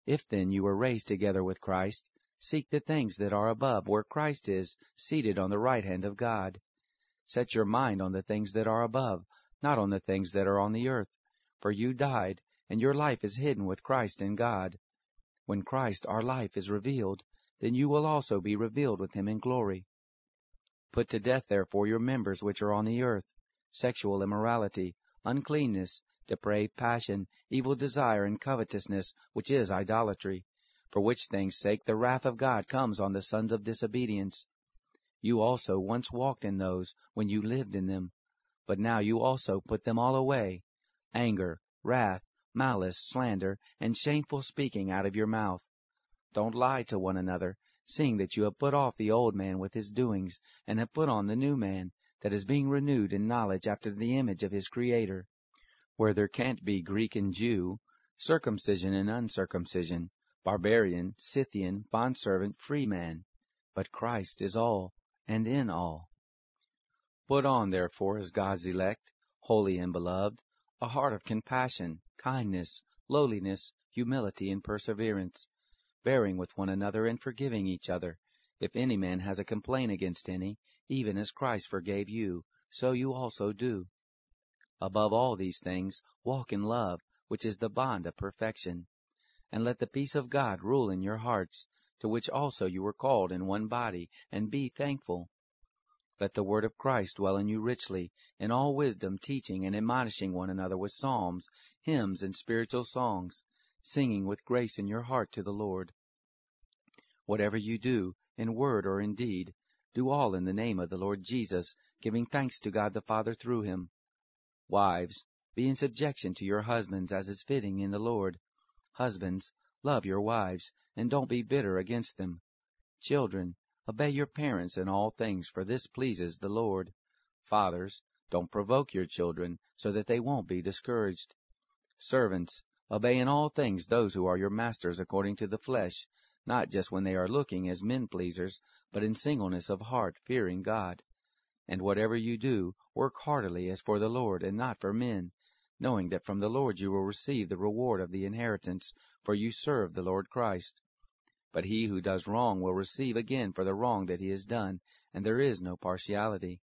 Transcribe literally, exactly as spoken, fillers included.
If then you were raised together with Christ, seek the things that are above, where Christ is, seated on the right hand of God. Set your mind on the things that are above, not on the things that are on the earth. For you died, and your life is hidden with Christ in God. When Christ our life is revealed, then you will also be revealed with him in glory. Put to death therefore your members which are on the earth, sexual immorality, uncleanness, depraved passion, evil desire, and covetousness, which is idolatry, for which things' sake the wrath of God comes on the sons of disobedience. You also once walked in those when you lived in them, but now you also put them all away, anger, wrath, malice, slander, and shameful speaking out of your mouth. Don't lie to one another, seeing that you have put off the old man with his doings, and have put on the new man, that is being renewed in knowledge after the image of his Creator, where there can't be Greek and Jew, circumcision and uncircumcision, barbarian, Scythian, bondservant, free man, but Christ is all, and in all. Put on, therefore, as God's elect, holy and beloved, a heart of compassion, kindness, lowliness, humility, and perseverance, bearing with one another and forgiving each other, if any man has a complaint against any, even as Christ forgave you, so you also do. Above all these things, walk in love, which is the bond of perfection. And let the peace of God rule in your hearts, to which also you were called in one body, and be thankful. Let the word of Christ dwell in you richly, in all wisdom, teaching and admonishing one another with psalms, hymns, and spiritual songs, singing with grace in your heart to the Lord. Whatever you do, in word or in deed, do all in the name of the Lord Jesus, giving thanks to God the Father through him. Wives, be in subjection to your husbands as is fitting in the Lord. Husbands, love your wives, and don't be bitter against them. Children, obey your parents in all things, for this pleases the Lord. Fathers, don't provoke your children, so that they won't be discouraged. Servants, obey in all things those who are your masters according to the flesh, not just when they are looking as men-pleasers, but in singleness of heart, fearing God. And whatever you do, work heartily as for the Lord, and not for men, knowing that from the Lord you will receive the reward of the inheritance, for you serve the Lord Christ. But he who does wrong will receive again for the wrong that he has done, and there is no partiality.